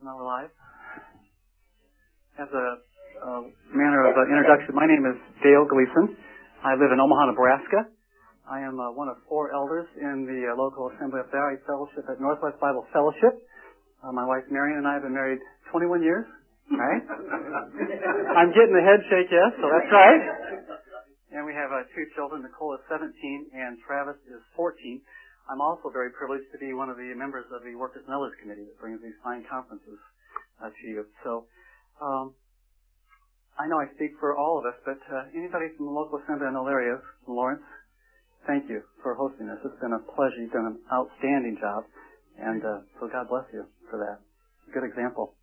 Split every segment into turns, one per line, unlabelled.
Now we're live. As a manner of introduction, my name is Dale Gleason. I live in Omaha, Nebraska. I am one of 4 elders in the local assembly up there. I fellowship at Northwest Bible Fellowship. My wife Marion and I have been married 21 years. Right? I'm getting the head shake, yes, so that's right. And we have 2 children. Nicole is 17 and Travis is 14. I'm also very privileged to be one of the members of the Workers and Elders Committee that brings these fine conferences to you. So, I know I speak for all of us, but anybody from the local assembly in those areas, Lawrence, thank you for hosting this. It's been a pleasure. You've done an outstanding job, and so God bless you for that. Good example.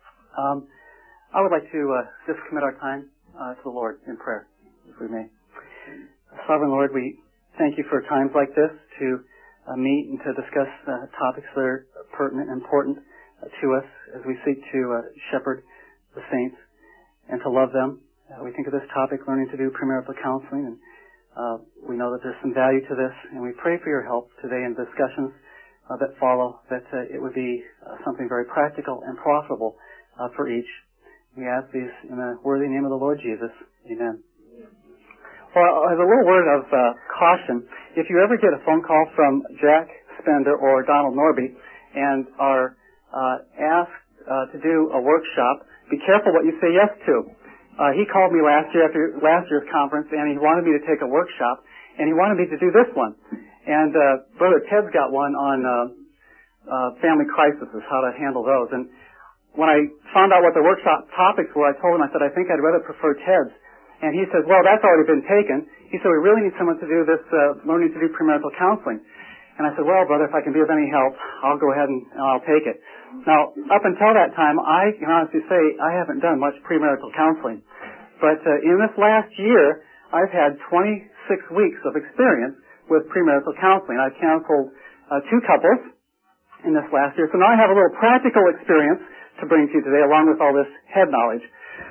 I would like to just commit our time to the Lord in prayer, if we may. Sovereign Lord, we thank you for times like this to meet and to discuss topics that are pertinent and important to us as we seek to shepherd the saints and to love them. We think of this topic, learning to do premarital counseling, and we know that there's some value to this, and we pray for your help today in discussions that follow, that it would be something very practical and profitable for each. We ask these in the worthy name of the Lord Jesus. Amen. Well, as a little word of caution, if you ever get a phone call from Jack Spender or Donald Norby and are asked to do a workshop, be careful what you say yes to. He called me last year after last year's conference, and he wanted me to take a workshop, and he wanted me to do this one. And Brother Ted's got one on family crises, how to handle those. And when I found out what the workshop topics were, I told him, I said, I think I'd rather prefer Ted's. And he says, well, that's already been taken. He said, we really need someone to do this learning to do premarital counseling. And I said, well, brother, if I can be of any help, I'll go ahead and I'll take it. Now, up until that time, I can honestly say I haven't done much premarital counseling. But in this last year, I've had 26 weeks of experience with premarital counseling. I've counseled 2 couples in this last year. So now I have a little practical experience to bring to you today, along with all this head knowledge.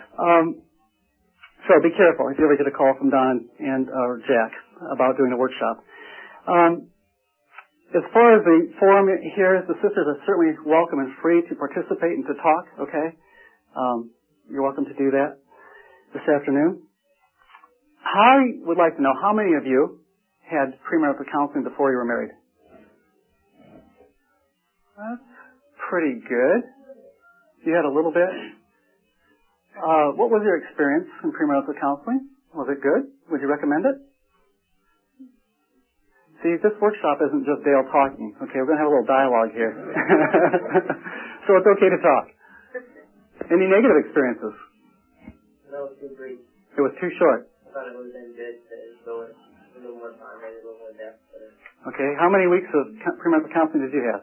So be careful if you ever get a call from Don or Jack about doing a workshop. As far as the forum here, the sisters are certainly welcome and free to participate and to talk, okay? You're welcome to do that this afternoon. I would like to know how many of you had premarital counseling before you were married? That's pretty good. You had a little bit? What was your experience in premarital counseling? Was it good? Would you recommend it? See, this workshop isn't just Dale talking. Okay, we're going to have a little dialogue here. So it's okay to talk. Any negative experiences?
No, it was too brief.
It was too short.
I thought it would have been good to go a little more time, maybe a little more depth.
Okay, how many weeks of premarital counseling did you have?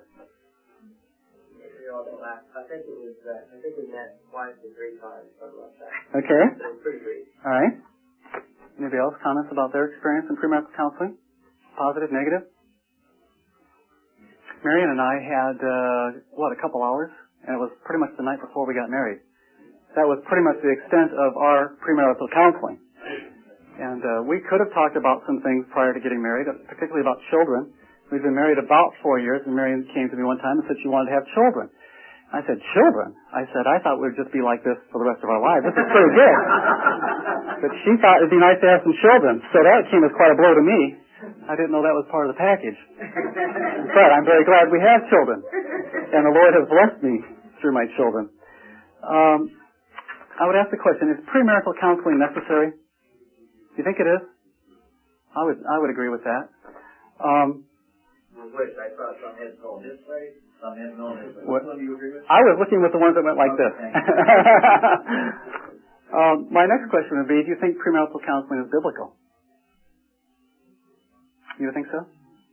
I think we met twice or 3 times, something like that.
Okay.
So it was pretty brief.
All right. Anybody else comments about their experience in premarital counseling? Positive, negative? Marion and I had, a couple hours, and it was pretty much the night before we got married. That was pretty much the extent of our premarital counseling. And we could have talked about some things prior to getting married, particularly about children. We'd been married about 4 years, and Marion came to me one time and said she wanted to have children. I said, children? I said, I thought we'd just be like this for the rest of our lives. This is pretty good. But she thought it'd be nice to have some children. So that came as quite a blow to me. I didn't know that was part of the package. But I'm very glad we have children. And the Lord has blessed me through my children. I would ask the question, is premarital counseling necessary? Do you think it is? I would agree with that.
Which I thought some heads going this way, some heads going this way. Which one do you agree with?
I was looking with the ones that went like this. My next question would be, do you think premarital counseling is biblical? You think so?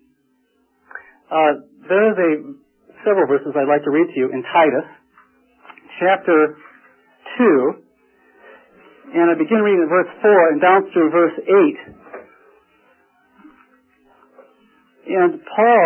There is several verses I'd like to read to you in Titus, chapter 2, and I begin reading at verse 4 and down through verse 8. And Paul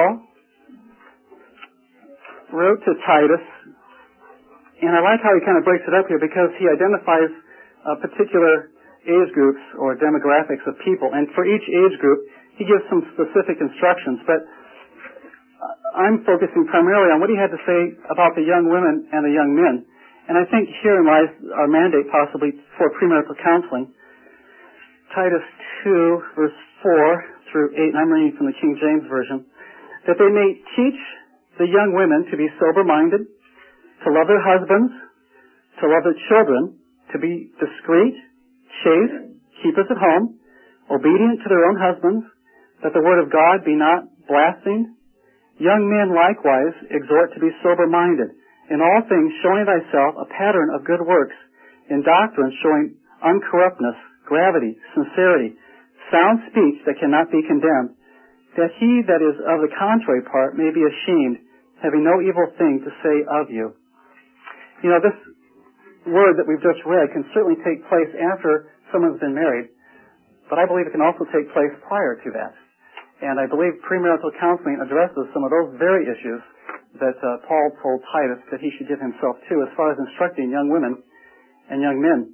wrote to Titus, and I like how he kind of breaks it up here because he identifies particular age groups or demographics of people, and for each age group he gives some specific instructions. But I'm focusing primarily on what he had to say about the young women and the young men. And I think herein lies our mandate possibly for premarital counseling. Titus 2, verse 4 through 8, and I'm reading from the King James Version, that they may teach the young women to be sober-minded, to love their husbands, to love their children, to be discreet, chaste, keepers at home, obedient to their own husbands, that the word of God be not blasphemed. Young men likewise exhort to be sober-minded, in all things showing thyself a pattern of good works, in doctrine showing uncorruptness, gravity, sincerity, sound speech that cannot be condemned, that he that is of the contrary part may be ashamed, having no evil thing to say of you. You know, this word that we've just read can certainly take place after someone's been married, but I believe it can also take place prior to that. And I believe premarital counseling addresses some of those very issues that Paul told Titus that he should give himself to as far as instructing young women and young men.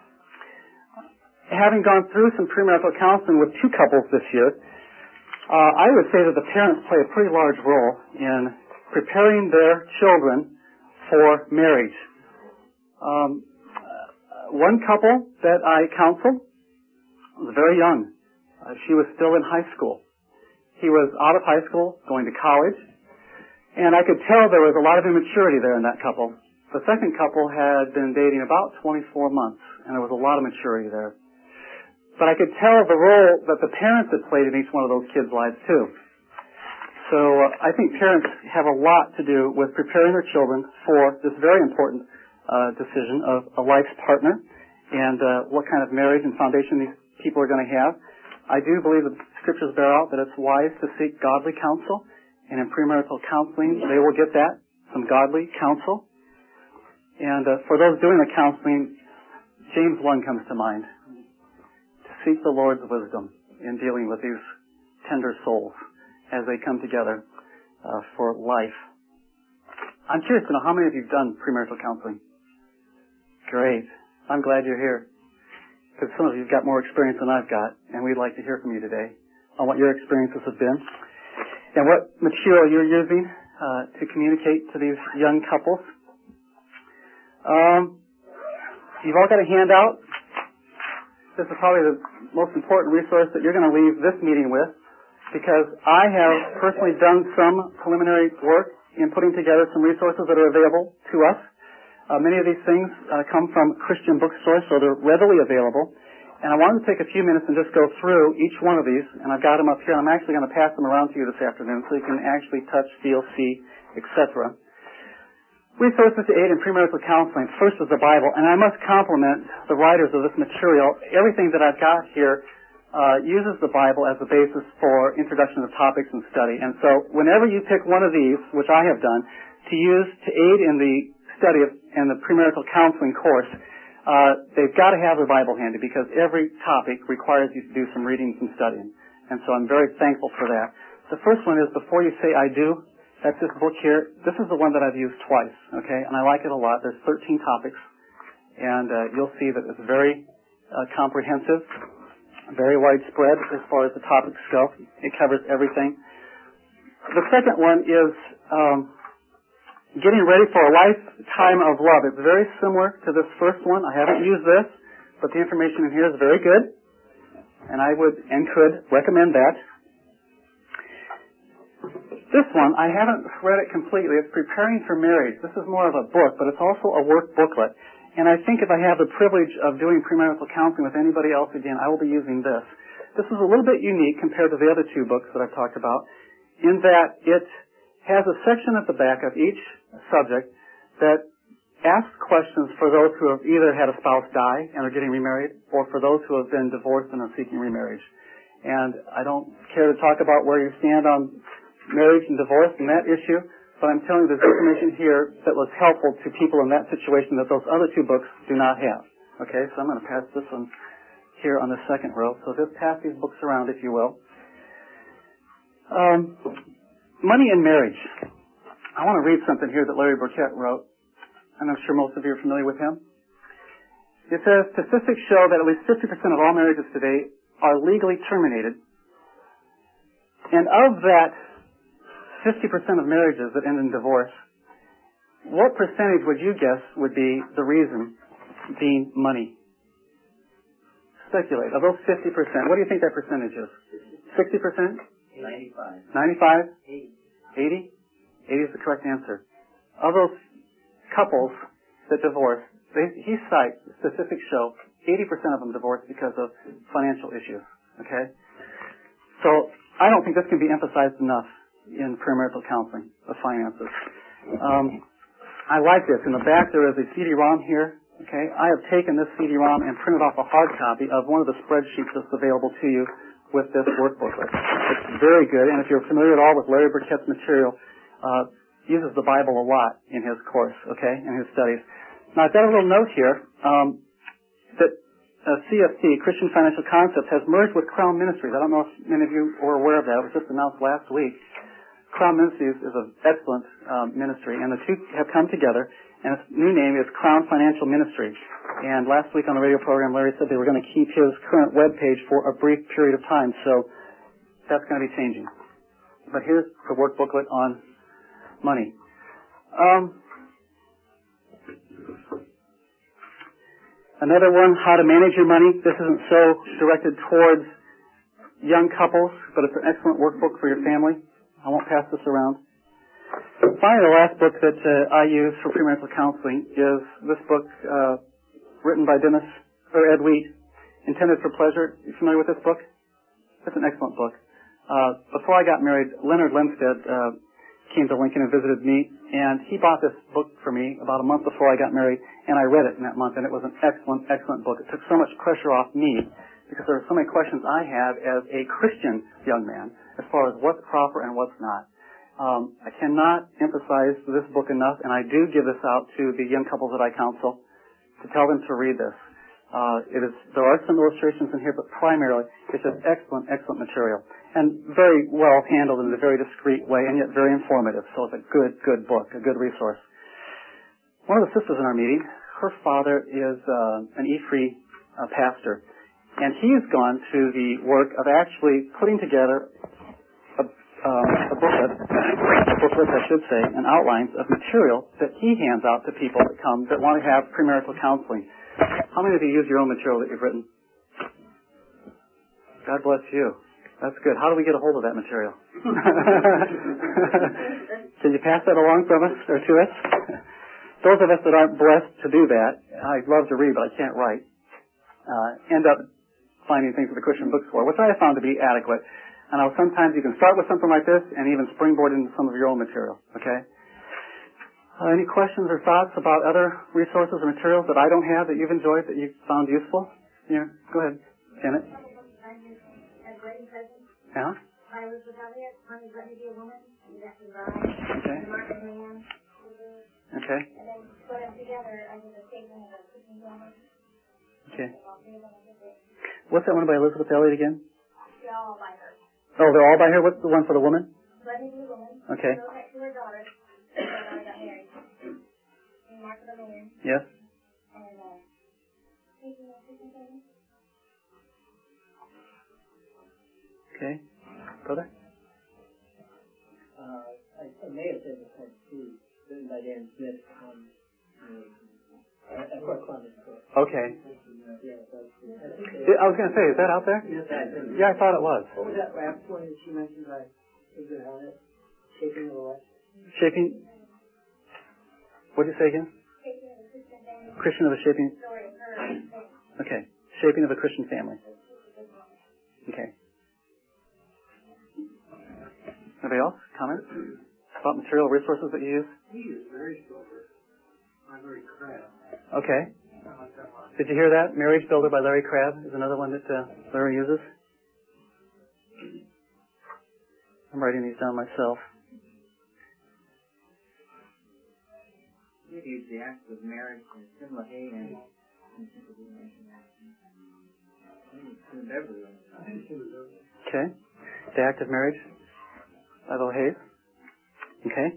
Having gone through some premarital counseling with 2 couples this year, I would say that the parents play a pretty large role in preparing their children for marriage. One couple that I counseled was very young. She was still in high school. He was out of high school, going to college, and I could tell there was a lot of immaturity there in that couple. The second couple had been dating about 24 months, and there was a lot of maturity there. But I could tell the role that the parents had played in each one of those kids' lives, too. So I think parents have a lot to do with preparing their children for this very important decision of a life's partner and what kind of marriage and foundation these people are going to have. I do believe that scriptures bear out that it's wise to seek godly counsel, and in premarital counseling they will get that, some godly counsel. And for those doing the counseling, James 1 comes to mind. To seek the Lord's wisdom in dealing with these tender souls as they come together for life. I'm curious to know how many of you have done premarital counseling? Great. I'm glad you're here, because some of you have got more experience than I've got, and we'd like to hear from you today on what your experiences have been and what material you're using to communicate to these young couples. You've all got a handout. This is probably the most important resource that you're going to leave this meeting with, because I have personally done some preliminary work in putting together some resources that are available to us. Many of these things come from Christian bookstores, so they're readily available. And I wanted to take a few minutes and just go through each one of these, and I've got them up here. I'm actually going to pass them around to you this afternoon so you can actually touch, feel, see, etc. Resources to aid in premarital counseling. First is the Bible, and I must compliment the writers of this material. Everything that I've got here uses the Bible as the basis for introduction to topics and study. And so whenever you pick one of these, which I have done, to use to aid in the study and the premarital counseling course, they've got to have the Bible handy, because every topic requires you to do some reading and studying. And so I'm very thankful for that. The first one is Before You Say I Do. That's this book here. This is the one that I've used twice, okay? And I like it a lot. There's 13 topics, and you'll see that it's very comprehensive, very widespread as far as the topics go. It covers everything. The second one is Getting Ready for a Lifetime of Love. It's very similar to this first one. I haven't used this, but the information in here is very good, and I would and could recommend that. This one, I haven't read it completely. It's Preparing for Marriage. This is more of a book, but it's also a work booklet. And I think if I have the privilege of doing premarital counseling with anybody else again, I will be using this. This is a little bit unique compared to the other 2 books that I've talked about, in that it has a section at the back of each subject that asks questions for those who have either had a spouse die and are getting remarried, or for those who have been divorced and are seeking remarriage. And I don't care to talk about where you stand on marriage and divorce and that issue, but I'm telling you there's information here that was helpful to people in that situation that those other 2 books do not have. Okay, so I'm going to pass this one here on the second row. So just pass these books around, if you will. Money and Marriage. I want to read something here that Larry Burkett wrote, and I'm sure most of you are familiar with him. It says, statistics show that at least 50% of all marriages today are legally terminated, and of that 50% of marriages that end in divorce. What percentage would you guess would be the reason being money? Speculate. Of those 50%, what do you think that percentage is? 60%?
95.
95?
80.
80? 80 is the correct answer. Of those couples that divorce, he cites statistics show 80% of them divorce because of financial issues. Okay? So I don't think this can be emphasized enough in premarital counseling of finances. I like this. In the back there is a CD-ROM here. Okay? I have taken this CD-ROM and printed off a hard copy of one of the spreadsheets that's available to you with this workbooklet. It's very good, and if you're familiar at all with Larry Burkett's material, uses the Bible a lot in his course, okay, in his studies. Now I've got a little note here that CFC, Christian Financial Concepts, has merged with Crown Ministries. I don't know if many of you were aware of that. It was just announced last week. Crown Ministries is an excellent ministry, and the two have come together, and its new name is Crown Financial Ministry. And last week on the radio program, Larry said they were going to keep his current web page for a brief period of time, so that's going to be changing. But here's the workbooklet on money. Another one, how to manage your money. This isn't so directed towards young couples, but it's an excellent workbook for your family. I won't pass this around. Finally, the last book that I use for premarital counseling is this book written by Ed Wheat, Intended for Pleasure. You familiar with this book? It's an excellent book. Before I got married, Leonard Linstead came to Lincoln and visited me, and he bought this book for me about a month before I got married, and I read it in that month, and it was an excellent, excellent book. It took so much pressure off me because there were so many questions I had as a Christian young man as far as what's proper and what's not. I cannot emphasize this book enough, and I do give this out to the young couples that I counsel to tell them to read this. There are some illustrations in here, but primarily it's just excellent, excellent material. And very well handled in a very discreet way, and yet very informative. So it's a good, good book, a good resource. One of the sisters in our meeting, her father is an E-Free pastor, and he's gone to the work of actually putting together a booklet, I should say, and outlines of material that he hands out to people that come that want to have premarital counseling. How many of you use your own material that you've written? God bless you. That's good. How do we get a hold of that material? Can you pass that along from us or to us? Those of us that aren't blessed to do that, I love to read, but I can't write, end up finding things at the Christian bookstore, which I have found to be adequate. And sometimes you can start with something like this and even springboard into some of your own material. Okay? Any questions or thoughts about other resources or materials that I don't have that you've enjoyed that you've found useful? Yeah, go ahead, Janet. Yeah?
I was with Elliot, one is Let Me Be a Woman, and that's a bride,
Okay.
and Mark and Man.
Okay.
And then put them together under the statement of a Christian woman.
Okay. What's that one by Elizabeth Elliot again?
They're all by her.
Oh, they're all by her? What's the one for the woman?
Let Me Be a Woman.
Okay.
Go next to her daughter. Her daughter got married. And Mark and Man.
Yes.
And, Speaking of Christian women.
Okay. Brother?
I may have said this one too, written by Dan Smith on Fort Columbus.
Okay.
Yeah,
I was going to say, is that out there? Yeah, I thought it was.
What was that last one that she mentioned by Sigrid Hallett? Shaping of a what?
Shaping. What did you say again?
Shaping of a Christian family.
Christian of a shaping.
Story of her and family.
Okay. Shaping of a Christian family. Okay. Anybody else? Comments about material resources that you use?
We use Marriage Builder by Larry Crabb.
Okay.
I like that one.
Did you hear that? Marriage Builder by Larry Crabb is another one that Larry uses. I'm writing these down myself.
We use The Act of Marriage and Tim LaHaye and Beverly.
Okay. The Act of Marriage by LaHaye. Okay.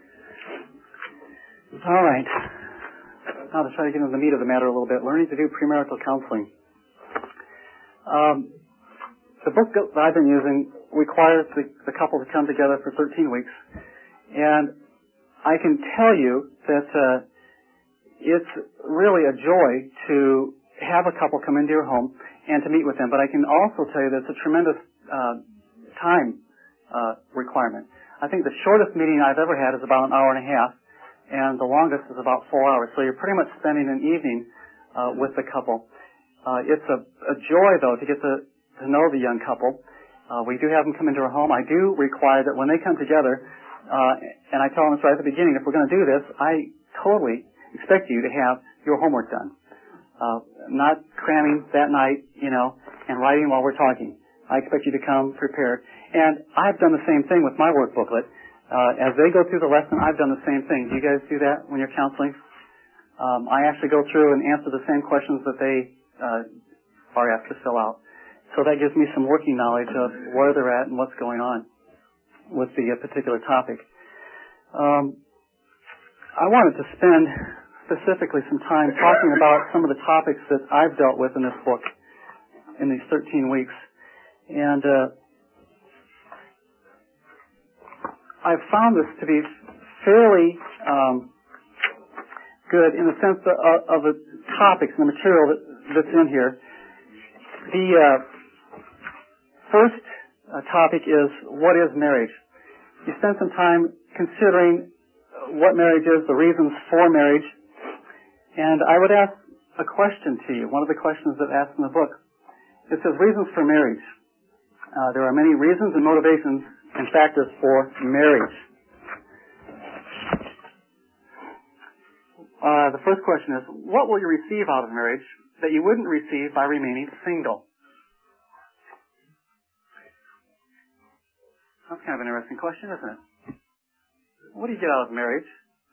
All right. Now to try to get into the meat of the matter a little bit, learning to do premarital counseling. The book that I've been using requires the couple to come together for 13 weeks. And I can tell you that it's really a joy to have a couple come into your home and to meet with them. But I can also tell you that it's a tremendous time requirement. I think the shortest meeting I've ever had is about an hour and a half, and the longest is about 4 hours. So you're pretty much spending an evening with the couple. It's a joy, though, to get to know the young couple. We do have them come into our home. I do require that when they come together, and I tell them this right at the beginning, if we're going to do this, I totally expect you to have your homework done. Not cramming that night, and writing while we're talking. I expect you to come prepared. And I've done the same thing with my work booklet. As they go through the lesson, I've done the same thing. Do you guys do that when you're counseling? I actually go through and answer the same questions that they are asked to fill out. So that gives me some working knowledge of where they're at and what's going on with the particular topic. I wanted to spend specifically some time talking about some of the topics that I've dealt with in this book in these 13 weeks. And I've found this to be fairly good in the sense of the topics and the material that's in here. The first topic is, what is marriage? You spend some time considering what marriage is, the reasons for marriage. And I would ask a question to you, one of the questions that's asked in the book. It says, reasons for marriage. There are many reasons and motivations and factors for marriage. The first question is, what will you receive out of marriage that you wouldn't receive by remaining single? That's kind of an interesting question, isn't it? What do you get out of marriage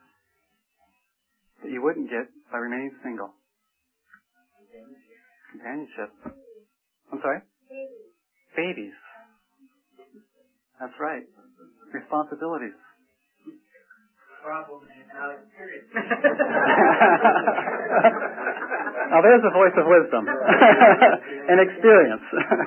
that you wouldn't get by remaining single? Companionship. I'm sorry? Babies. That's right. Responsibilities.
Problem and not experience.
Now there's a voice of wisdom and experience.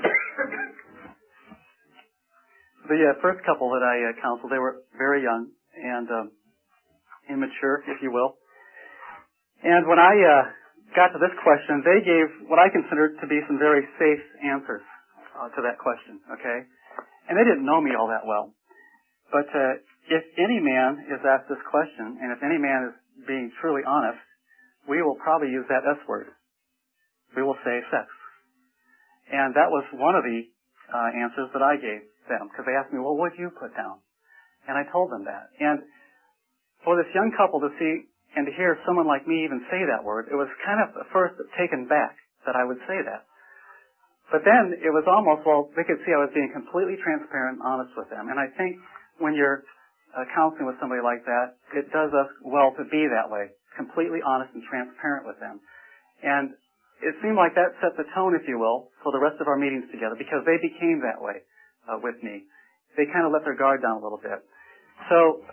The first couple that I counseled, they were very young and immature, if you will. And when I got to this question, they gave what I considered to be some very safe answers to that question, okay? And they didn't know me all that well. But if any man is asked this question, and if any man is being truly honest, we will probably use that S word. We will say sex. And that was one of the answers that I gave them, because they asked me, well, what would you put down? And I told them that. And for this young couple to see and to hear someone like me even say that word, it was kind of at first taken back that I would say that. But then it was almost, well, they could see I was being completely transparent and honest with them. And I think when you're counseling with somebody like that, it does us well to be that way, completely honest and transparent with them. And it seemed like that set the tone, if you will, for the rest of our meetings together, because they became that way with me. They kind of let their guard down a little bit. So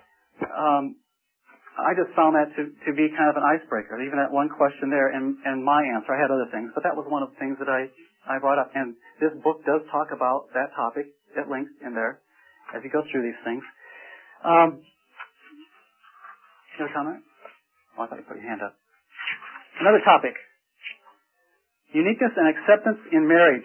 I just found that to be kind of an icebreaker, even that one question there and my answer. I had other things, but that was one of the things that I brought up. And this book does talk about that topic at length in there as you go through these things. You have a comment? Oh, I thought you put your hand up. Another topic. Uniqueness and acceptance in marriage.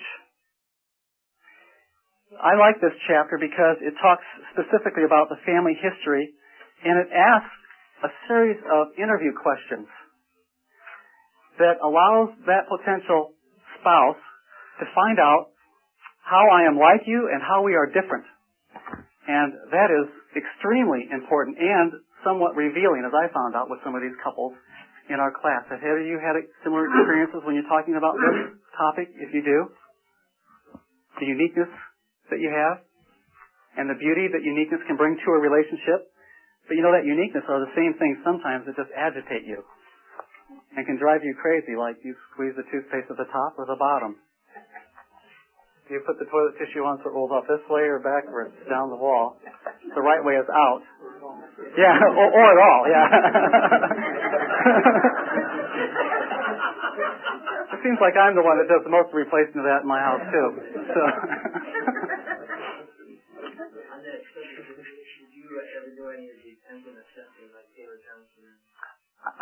I like this chapter because it talks specifically about the family history, and it asks a series of interview questions that allows that potential spouse to find out how I am like you and how we are different. And that is extremely important and somewhat revealing, as I found out with some of these couples in our class. Have you had similar experiences when you're talking about this topic? If you do, the uniqueness that you have and the beauty that uniqueness can bring to a relationship. But you know, that uniqueness are the same things sometimes that just agitate you and can drive you crazy, like you squeeze the toothpaste at the top or the bottom. Do you put the toilet tissue on so it rolls off this way or backwards down the wall? The right way is out. Yeah, or at all, yeah. It seems like I'm the one that does the most replacement of that in my house, too. So,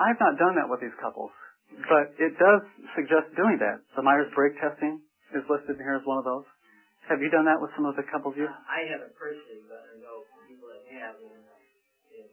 I've not done that with these couples, but it does suggest doing that. The Myers-Briggs testing is listed here as one of those. Have you done that with some of the couples you?
I haven't personally, but I know people that have, and it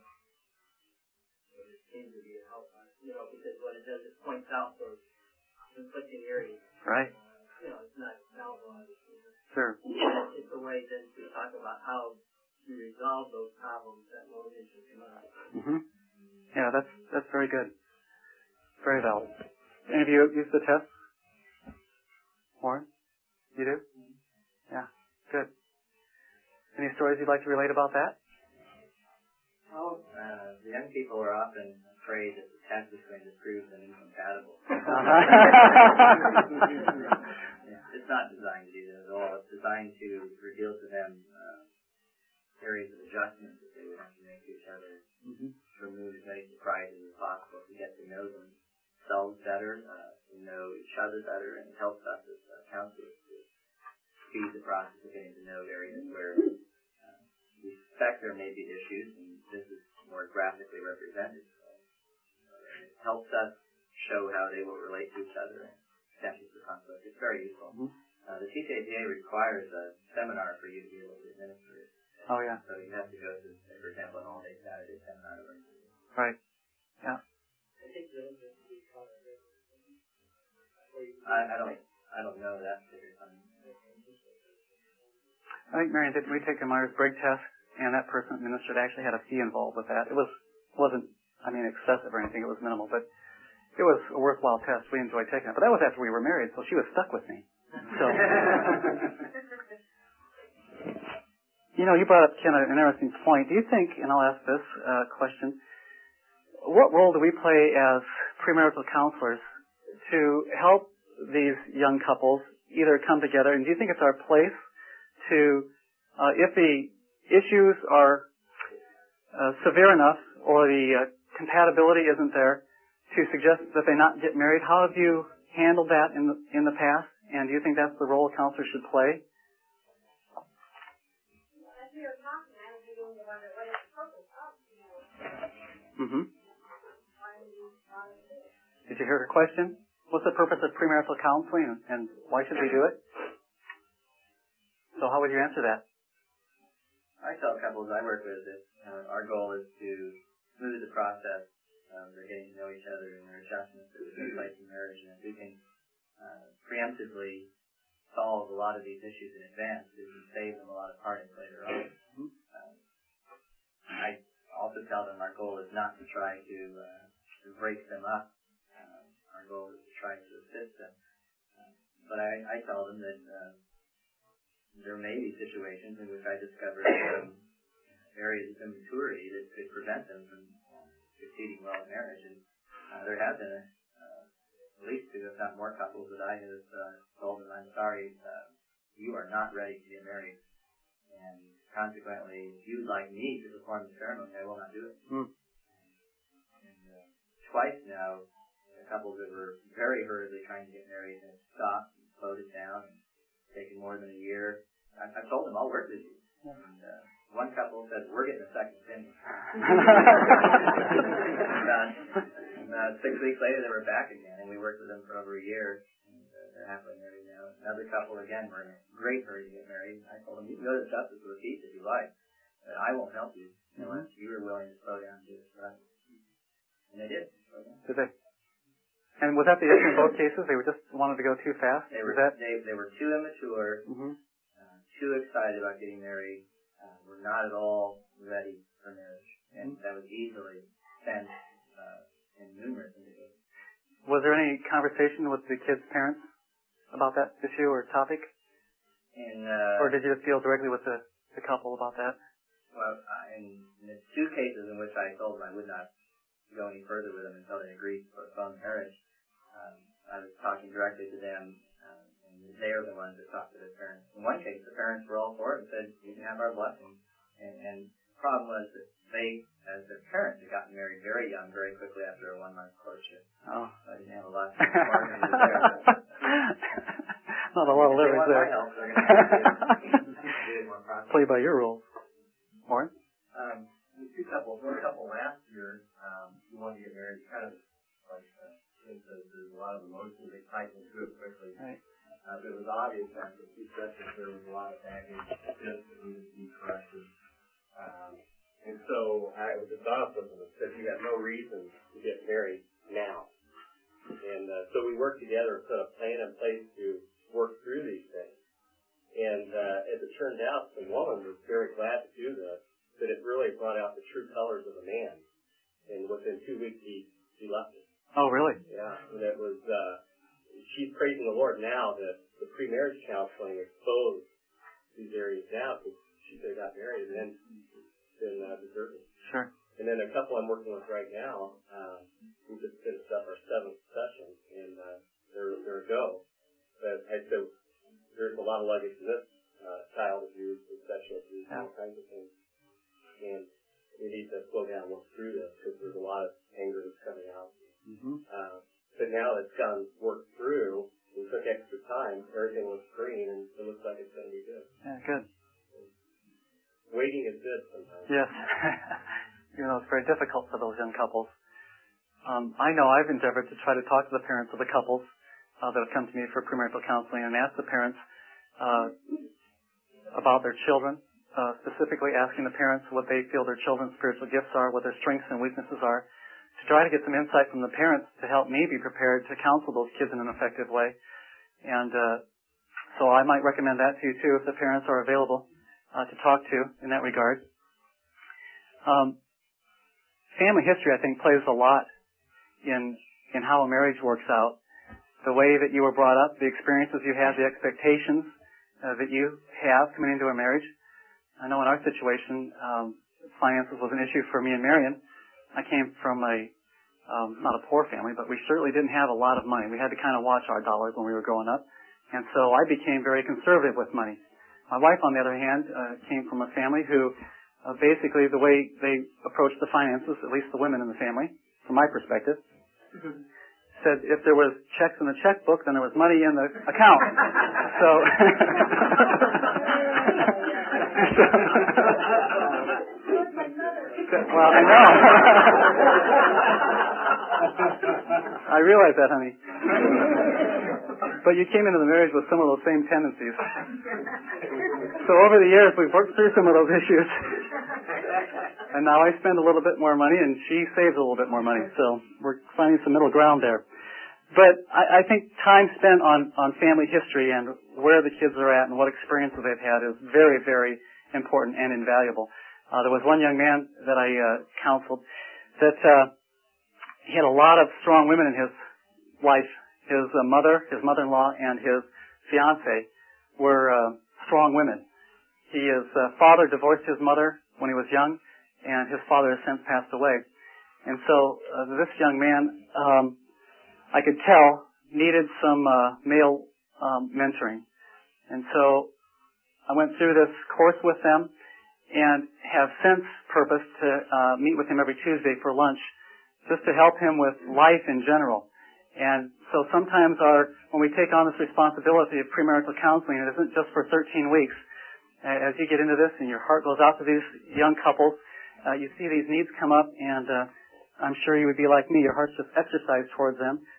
seems to be a help. Because what it does, it points out those conflicting areas.
Right.
It's not novel, obviously.
Sure.
It's a way then to talk about how to resolve those problems that will eventually come up.
Mm-hmm. Yeah, that's very good. Very valid. Any of you use the test? Warren? You do? Yeah. Good. Any stories you'd like to relate about that?
Well, the young people are often afraid that the test is going to prove them incompatible. It's not designed to do that at all. It's designed to reveal to them areas of adjustment that they would have to make to each other, to remove as many surprises as possible, to get to know themselves better, to know each other better, and it helps us as counselors to speed the process of getting to know areas where we suspect there may be issues, and this is more graphically represented. So, it helps us show how they will relate to each other and potentially for conflict. It's very useful. The TCAPA requires a seminar for you to be able to administer it.
Oh, yeah.
So you have to go to, for example, an all-day Saturday seminar to learn.
Right. Yeah.
I don't know that particular time.
I think, Marion, did we take a Myers-Briggs test, and that person administered actually had a fee involved with that. It wasn't excessive or anything. It was minimal, but it was a worthwhile test. We enjoyed taking it. But that was after we were married, so she was stuck with me. So, you brought up, Ken, an interesting point. Do you think, and I'll ask this question, what role do we play as premarital counselors to help these young couples either come together, and do you think it's our place to, if the issues are severe enough or the compatibility isn't there, to suggest that they not get married? How have you handled that in the past, and do you think that's the role a counselor should play?
As we were talking, I was beginning to wonder what is the purpose of
Mm-hmm. Did you hear her question? What's the purpose of premarital counseling, and why should we do it? So how would you answer that?
I tell couples I work with that our goal is to smooth the process. They're getting to know each other and their adjustments that would take place in marriage, and if we can preemptively solve a lot of these issues in advance, we can save them a lot of heartache later on. I also tell them our goal is not to try to break them up. Our goal is to try to assist them. But I tell them that there may be situations in which I discover some areas of immaturity that could prevent them from succeeding well in marriage. And there have been at least two, if not more, couples that I have told them, I'm sorry, you are not ready to get married. And consequently, if you'd like me to perform the ceremony, I will not do it. And twice now, couples that were very hurriedly trying to get married and stopped and slowed it down and taken more than a year. I've told them I'll work with you. And one couple said, we're getting a second opinion. 6 weeks later, they were back again, and we worked with them for over a year. And they're happily married now. Another couple, again, were in a great hurry to get married. I told them, you can go to the justice of the peace if you like, but I won't help you unless you are willing to slow down and do this right. And they did.
Did they? And was that the issue in both cases? They just wanted to go too fast?
They were too immature, too excited about getting married, were not at all ready for marriage. And that was easily sensed in numerous individuals.
Was there any conversation with the kids' parents about that issue or topic? Or did you just deal directly with the couple about that?
Well, in the two cases in which I told them I would not go any further with them until they agreed to postpone marriage, I was talking directly to them, and they are the ones that talked to their parents. In one case, the parents were all for it and said, you can have our blessing. And the problem was that they, as their parents, had gotten married very young, very quickly after a 1-month courtship.
Oh.
So I didn't have a lot of bargaining to do there.
Not a lot of leverage there.
Help, they're going to have to do it more process.
Play by your rules. Warren?
Two couples. One couple last year, he wanted to get get married, kind of like there's a lot of emotions they cycle through it quickly.
Right.
It was obvious after 2 sessions there was a lot of baggage that needed to be corrected. And so I was just honest with them and said, you got no reason to get married now. And so we worked together and put a plan in place to work through these things. And as it turned out, the woman was very glad to do this, that it really brought out the true colors of the man. And within 2 weeks, he left it.
Oh, really?
Yeah. And it was, she's praising the Lord now that the pre-marriage counseling exposed these areas now, because she could have got married and then been deserted.
Sure.
And then a couple I'm working with right now, we just finished up our 7th session, and they're a go. But I said, there's a lot of luggage in this child abuse and sexual abuse and all kinds of things. And we need to slow down and work through this because there's a lot of anger that's coming out.
Mm-hmm.
But now it's gone worked through, we took extra time, everything looks green, and it looks like it's going to be good.
Yeah, good.
Waiting is good sometimes.
Yes. It's very difficult for those young couples. I know I've endeavored to try to talk to the parents of the couples that have come to me for premarital counseling and ask the parents about their children, specifically asking the parents what they feel their children's spiritual gifts are, what their strengths and weaknesses are, to try to get some insight from the parents to help me be prepared to counsel those kids in an effective way. And so I might recommend that to you, too, if the parents are available to talk to in that regard. Family history, I think, plays a lot in how a marriage works out. The way that you were brought up, the experiences you had, the expectations that you have coming into a marriage. I know in our situation, finances was an issue for me and Marion. I came from not a poor family, but we certainly didn't have a lot of money. We had to kind of watch our dollars when we were growing up. And so I became very conservative with money. My wife, on the other hand, came from a family who basically the way they approached the finances, at least the women in the family, from my perspective, said if there was checks in the checkbook, then there was money in the account. So, well, I know. I realize that, honey. But you came into the marriage with some of those same tendencies. So over the years, we've worked through some of those issues. And now I spend a little bit more money, and she saves a little bit more money. So we're finding some middle ground there. But I think time spent on family history and where the kids are at and what experiences they've had is very, very important and invaluable. There was one young man that I counseled that he had a lot of strong women in his life. His mother-in-law, and his fiancée were strong women. His father divorced his mother when he was young, and his father has since passed away. And so this young man, I could tell, needed some male mentoring. And so I went through this course with them and have since purposed to meet with him every Tuesday for lunch just to help him with life in general. And so sometimes when we take on this responsibility of premarital counseling, it isn't just for 13 weeks. As you get into this and your heart goes out to these young couples, you see these needs come up, and I'm sure you would be like me. Your heart's just exercised towards them